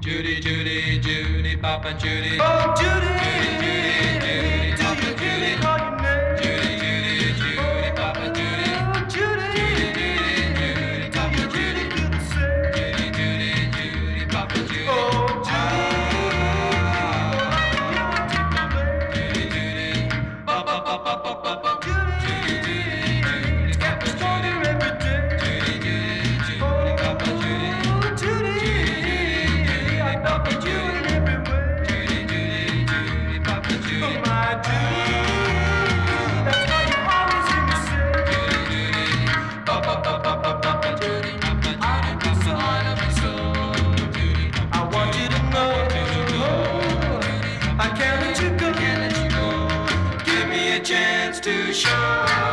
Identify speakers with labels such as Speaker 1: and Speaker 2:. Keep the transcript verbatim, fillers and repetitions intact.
Speaker 1: Judy, Judy, Judy, Papa Judy.
Speaker 2: Oh, Judy,
Speaker 1: Judy, Judy, Judy, Papa Judy.
Speaker 2: call your name.
Speaker 1: Judy, Judy, Judy, Papa Judy.
Speaker 2: Oh, Judy,
Speaker 1: Judy, Judy, Judy, Papa Judy.
Speaker 2: feel the same.
Speaker 1: Judy, Judy, Judy, Papa Judy.
Speaker 2: Oh, Judy,
Speaker 1: Judy, Judy, Papa, Papa, Papa, Papa. Judy, Judy, Judy, Papa Judy.
Speaker 2: every day.
Speaker 1: Judy, Judy, Judy, Papa Judy.
Speaker 2: Oh, Judy, I love you in every way.
Speaker 1: Judy, Judy, Judy, Papa
Speaker 2: Oh,
Speaker 1: Judy.
Speaker 2: my Judy, that's why you always hear me say.
Speaker 1: Judy, Judy, Papa, Papa, Papa, Papa Judy, Papa Judy, Papa, I love you so. Judy,
Speaker 2: I want you to know, I can't let you go.
Speaker 1: can't let you go. Give me a chance to show.